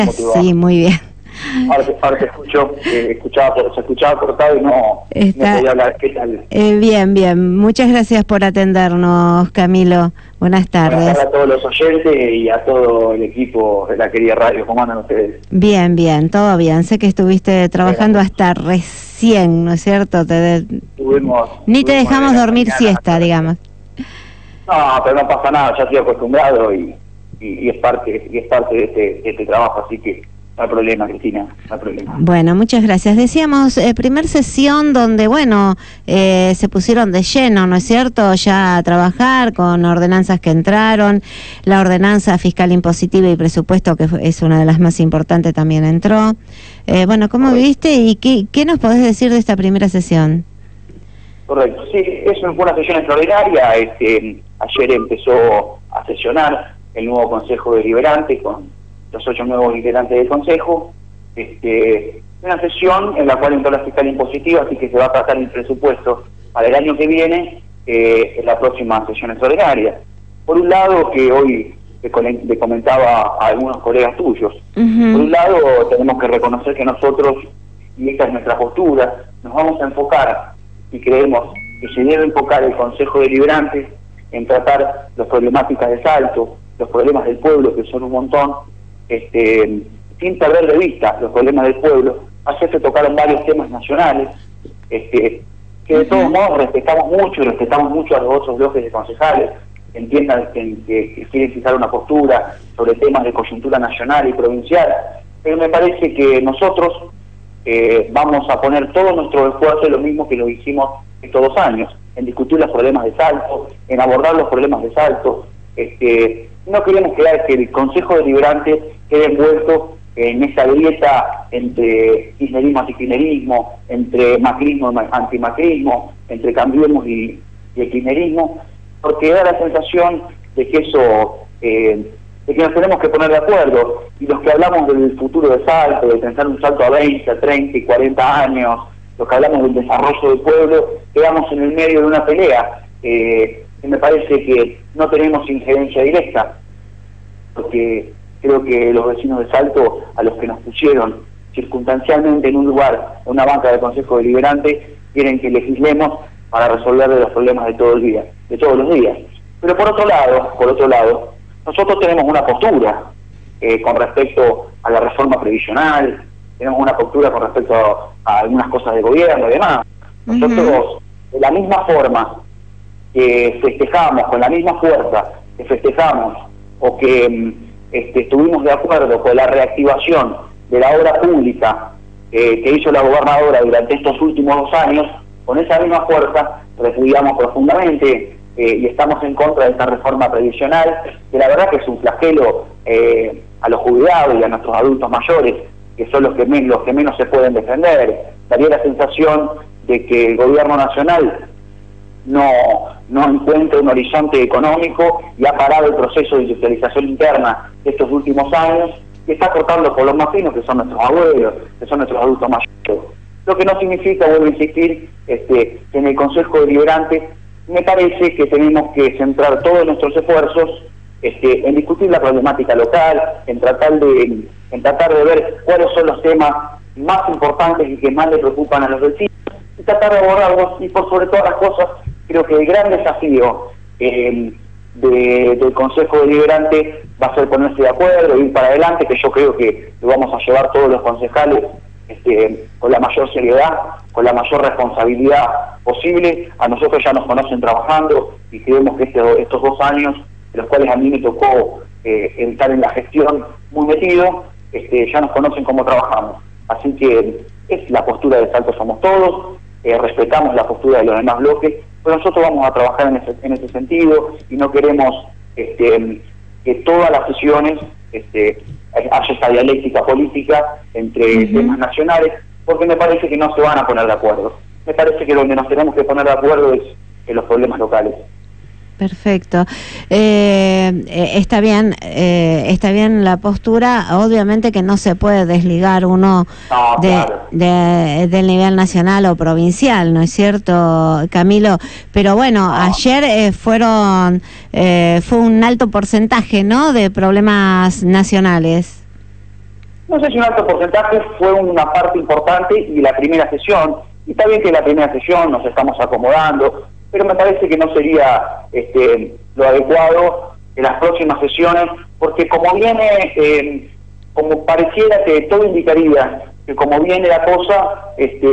¿Cómo te va? Sí, muy bien. Ahora te escucho, se escuchaba cortado y no podía hablar. ¿Qué tal? Bien, bien. Muchas gracias por atendernos, Camilo. Buenas Buenas tardes. tardes a todos los oyentes y a todo el equipo de la querida radio. ¿Cómo andan ustedes? Bien, bien, todo bien. Sé que estuviste trabajando hasta recién, ¿no es cierto? Ni te dejamos dormir siesta, digamos. No, pero no pasa nada, ya estoy acostumbrado y es parte de este trabajo, así que no hay problema, Cristina, no hay problema. Bueno, muchas gracias. Decíamos, primer sesión donde, bueno, se pusieron de lleno, ¿no es cierto?, ya a trabajar con ordenanzas que entraron, la ordenanza fiscal impositiva y presupuesto, que es una de las más importantes, también entró. Bueno, ¿cómo viviste y qué nos podés decir de esta primera sesión? Correcto, sí, fue una sesión extraordinaria. Ayer empezó a sesionar el nuevo Consejo Deliberante con los 8 nuevos integrantes del Consejo. Una sesión en la cual entró la fiscal impositiva, así que se va a tratar el presupuesto para el año que viene, en la próxima sesión extraordinaria. Por un lado, que hoy le comentaba a algunos colegas tuyos, por un lado tenemos que reconocer que nosotros, y esta es nuestra postura, nos vamos a enfocar y creemos que se debe enfocar el Consejo Deliberante en tratar las problemáticas de Salto, los problemas del pueblo, que son un montón, sin perder de vista los problemas del pueblo. Ayer se tocaron varios temas nacionales, que de todos modos respetamos mucho a los otros bloques de concejales, que entiendan que quieren fijar una postura sobre temas de coyuntura nacional y provincial, pero me parece que nosotros vamos a poner todo nuestro esfuerzo, lo mismo que lo hicimos estos 2 años, en discutir los problemas de Salto, en abordar los problemas de Salto. No queremos que el Consejo Deliberante quede envuelto en esa grieta entre kirchnerismo y antikirchnerismo, entre macrismo y antimacrismo, entre Cambiemos y el kirchnerismo, porque da la sensación de que de que nos tenemos que poner de acuerdo, y los que hablamos del futuro de Salto, de pensar un salto a 20, a 30 y 40 años, los que hablamos del desarrollo del pueblo, quedamos en el medio de una pelea, y me parece que no tenemos injerencia directa, porque creo que los vecinos de Salto, a los que nos pusieron circunstancialmente en un lugar, en una banca del Consejo Deliberante, quieren que legislemos para resolver los problemas de todo el día, de todos los días. Pero por otro lado, nosotros tenemos una postura con respecto a la reforma previsional, tenemos una postura con respecto a algunas cosas de gobierno y demás. Nosotros, de la misma forma que festejamos, con la misma fuerza que festejamos o que estuvimos de acuerdo con la reactivación de la obra pública que hizo la gobernadora durante estos últimos 2 años, con esa misma fuerza repudiamos profundamente y estamos en contra de esta reforma previsional, que la verdad que es un flagelo a los jubilados y a nuestros adultos mayores, que son los que menos se pueden defender. Daría la sensación de que el gobierno nacional no encuentra un horizonte económico y ha parado el proceso de industrialización interna de estos últimos años, y está cortando por los más finos, que son nuestros abuelos, que son nuestros adultos mayores. Lo que no significa, vuelvo a insistir, que en el Consejo Deliberante me parece que tenemos que centrar todos nuestros esfuerzos en discutir la problemática local, en tratar de ver cuáles son los temas más importantes y que más le preocupan a los vecinos, y tratar de abordarlos. Y por sobre todas las cosas, creo que el gran desafío del Consejo Deliberante va a ser ponerse de acuerdo, ir para adelante, que yo creo que lo vamos a llevar todos los concejales con la mayor seriedad, con la mayor responsabilidad posible. A nosotros ya nos conocen trabajando y creemos que estos 2 años, de los cuales a mí me tocó estar en la gestión muy metido, ya nos conocen cómo trabajamos. Así que es la postura de Salto Somos Todos, respetamos la postura de los demás bloques, pero nosotros vamos a trabajar en ese sentido, y no queremos que todas las sesiones haya esa dialéctica política entre temas nacionales, porque me parece que no se van a poner de acuerdo. Me parece que donde nos tenemos que poner de acuerdo es en los problemas locales. Perfecto. Está bien la postura. Obviamente que no se puede desligar uno del nivel nacional o provincial, ¿no es cierto, Camilo? Pero bueno, ayer fue un alto porcentaje, ¿no?, de problemas nacionales. no sé si un alto porcentaje, fue una parte importante y la primera sesión, y está bien que en la primera sesión nos estamos acomodando, pero me parece que no sería lo adecuado en las próximas sesiones, porque como viene, como pareciera que todo indicaría que como viene la cosa,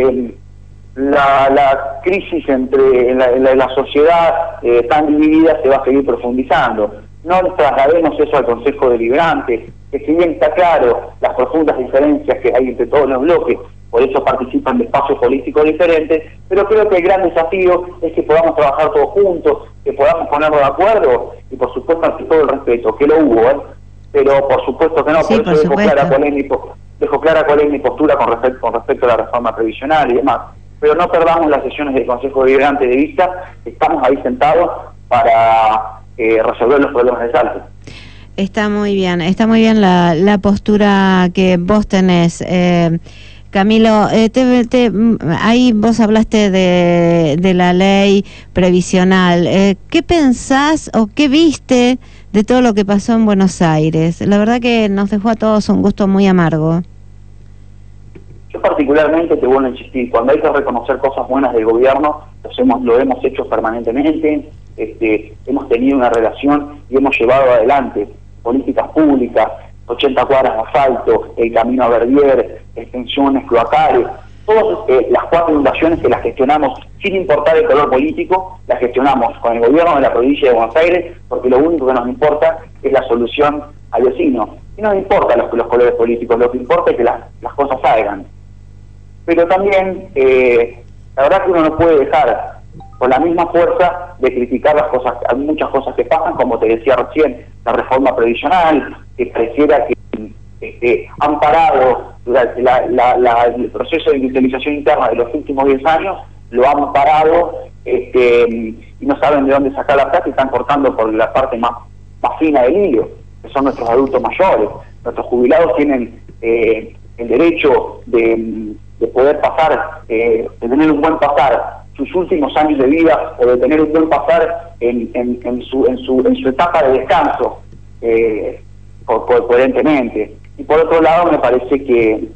la crisis entre la sociedad tan dividida se va a seguir profundizando. No traslademos eso al Consejo Deliberante, que si bien está claro las profundas diferencias que hay entre todos los bloques, por eso participan de espacios políticos diferentes, pero creo que el gran desafío es que podamos trabajar todos juntos, que podamos ponernos de acuerdo, y por supuesto ante todo el respeto, que lo hubo, pero por supuesto que no, sí, por eso dejo clara cuál es mi postura con respecto a la reforma previsional y demás. Pero no perdamos las sesiones del Consejo Deliberante de vista, estamos ahí sentados para resolver los problemas de Salta. Está muy bien la postura que vos tenés. Camilo, ahí vos hablaste de la ley previsional. ¿Qué pensás o qué viste de todo lo que pasó en Buenos Aires? La verdad que nos dejó a todos un gusto muy amargo. Yo particularmente te vuelvo a insistir, cuando hay que reconocer cosas buenas del gobierno, lo hemos hecho permanentemente, hemos tenido una relación y hemos llevado adelante políticas públicas, 80 cuadras de asfalto, el camino a Verdier, extensiones cloacales, todas las 4 inundaciones que las gestionamos sin importar el color político, las gestionamos con el gobierno de la provincia de Buenos Aires, porque lo único que nos importa es la solución al vecino. Y no nos importa los colores políticos, lo que importa es que las cosas salgan. Pero también, la verdad que uno no puede dejar con la misma fuerza de criticar hay muchas cosas que pasan, como te decía recién, la reforma previsional, que pareciera que han parado durante el proceso de industrialización interna de los últimos 10 años, lo han parado y no saben de dónde sacar la plata y están cortando por la parte más fina del hilo, que son nuestros adultos mayores. Nuestros jubilados tienen el derecho de poder pasar, de tener un buen pasar sus últimos años de vida, o de tener un buen pasar en su etapa de descanso, coherentemente. Y por otro lado, me parece que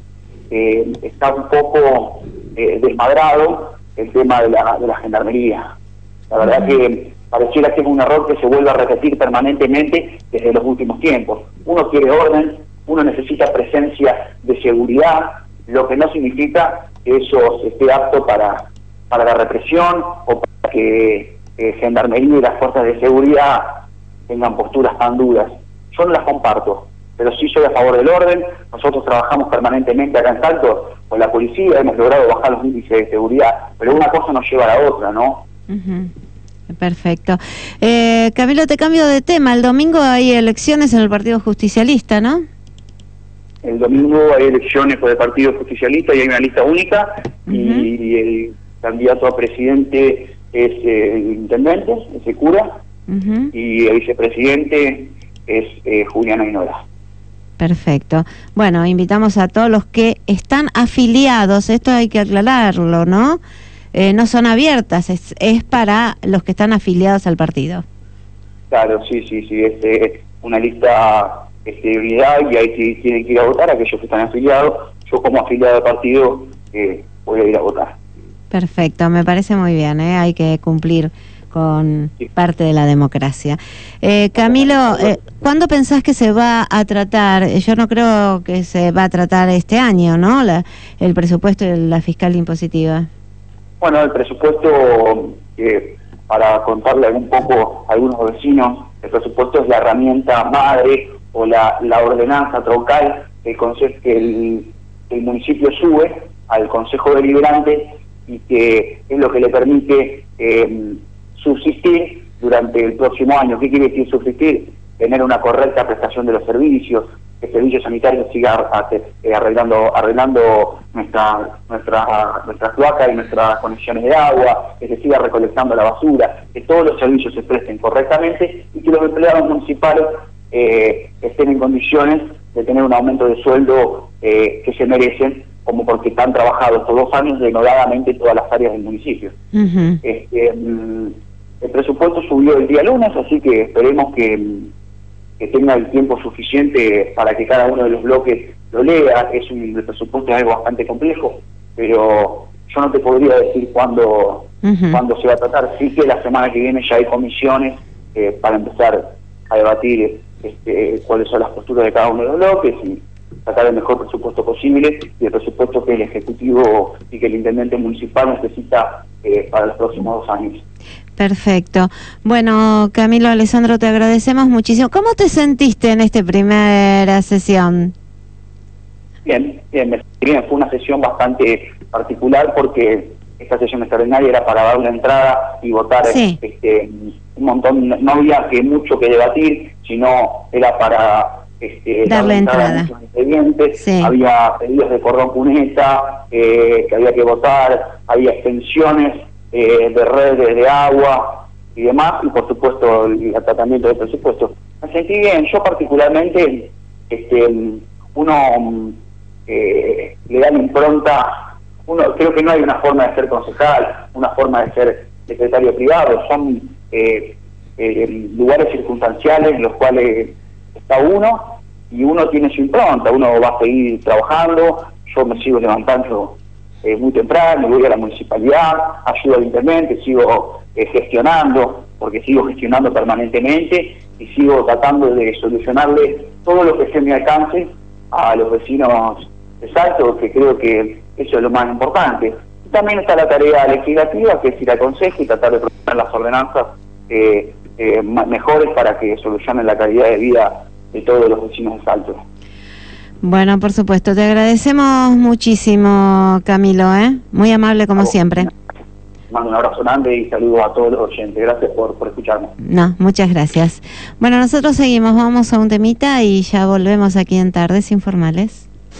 está un poco desmadrado el tema de la gendarmería. La verdad que pareciera que es un error que se vuelve a repetir permanentemente desde los últimos tiempos. Uno quiere orden, uno necesita presencia de seguridad, lo que no significa que eso esté apto para la represión o para que Gendarmería y las fuerzas de seguridad tengan posturas tan duras. Yo no las comparto, pero sí soy a favor del orden. Nosotros trabajamos permanentemente acá en Salto con la policía, hemos logrado bajar los índices de seguridad, pero una cosa nos lleva a la otra, ¿no? Perfecto. Camilo, te cambio de tema. El domingo hay elecciones en el Partido Justicialista, ¿no? El domingo hay elecciones por el Partido Justicialista y hay una lista única, y el candidato a presidente es el intendente, es el cura, y el vicepresidente es Juliana Ainhola. Perfecto. Bueno, invitamos a todos los que están afiliados, esto hay que aclararlo, ¿no? No son abiertas, es para los que están afiliados al partido. Claro, sí, es una lista de unidad, y ahí tienen que ir a votar aquellos que están afiliados. Yo como afiliado del partido voy a ir a votar. Perfecto, me parece muy bien, hay que cumplir con parte de la democracia. Camilo, ¿cuándo pensás que se va a tratar? Yo no creo que se va a tratar este año, ¿no? El presupuesto de la fiscal impositiva. Bueno, el presupuesto, para contarle un poco a algunos vecinos, el presupuesto es la herramienta madre o la ordenanza troncal que el municipio sube al Consejo Deliberante, y que es lo que le permite subsistir durante el próximo año. ¿Qué quiere decir subsistir? Tener una correcta prestación de los servicios, que el servicio sanitario siga arreglando nuestra cloaca y nuestras conexiones de agua, que se siga recolectando la basura, que todos los servicios se presten correctamente y que los empleados municipales estén en condiciones de tener un aumento de sueldo que se merecen, como porque están trabajados estos 2 años denodadamente todas las áreas del municipio. El presupuesto subió el día lunes, así que esperemos que tenga el tiempo suficiente para que cada uno de los bloques lo lea. El presupuesto es algo bastante complejo, pero yo no te podría decir cuándo se va a tratar. Sí que la semana que viene ya hay comisiones para empezar a debatir cuáles son las posturas de cada uno de los bloques y sacar el mejor presupuesto posible, y el presupuesto que el Ejecutivo y que el Intendente Municipal necesita para los próximos 2 años. Perfecto. Bueno, Camilo, Alessandro, te agradecemos muchísimo. ¿Cómo te sentiste en esta primera sesión? Bien, fue una sesión bastante particular porque esta sesión extraordinaria era para dar una entrada y votar un montón, no había mucho que debatir, sino era para darle entrada a muchos expedientes. Sí. Había pedidos de cordón cuneta que había que votar, había extensiones de redes de agua y demás, y por supuesto el tratamiento del presupuesto. Me sentí bien. Yo particularmente, uno le da la impronta, creo que no hay una forma de ser concejal, una forma de ser secretario privado, son lugares circunstanciales en los cuales está uno, y uno tiene su impronta, uno va a seguir trabajando. Yo me sigo levantando muy temprano, voy a la municipalidad, ayudo al intendente, sigo gestionando, porque sigo gestionando permanentemente, y sigo tratando de solucionarle todo lo que esté en mi alcance a los vecinos de Salto, que creo que eso es lo más importante. Y también está la tarea legislativa, que es ir al Consejo y tratar de proponer las ordenanzas mejores para que solucionen la calidad de vida de todos los vecinos de Salto. Bueno, por supuesto, te agradecemos muchísimo, Camilo, muy amable como siempre. Mando un abrazo grande y saludos a todos los oyentes. Gracias por escucharme. No, muchas gracias. Bueno, nosotros seguimos, vamos a un temita y ya volvemos aquí en Tardes Informales.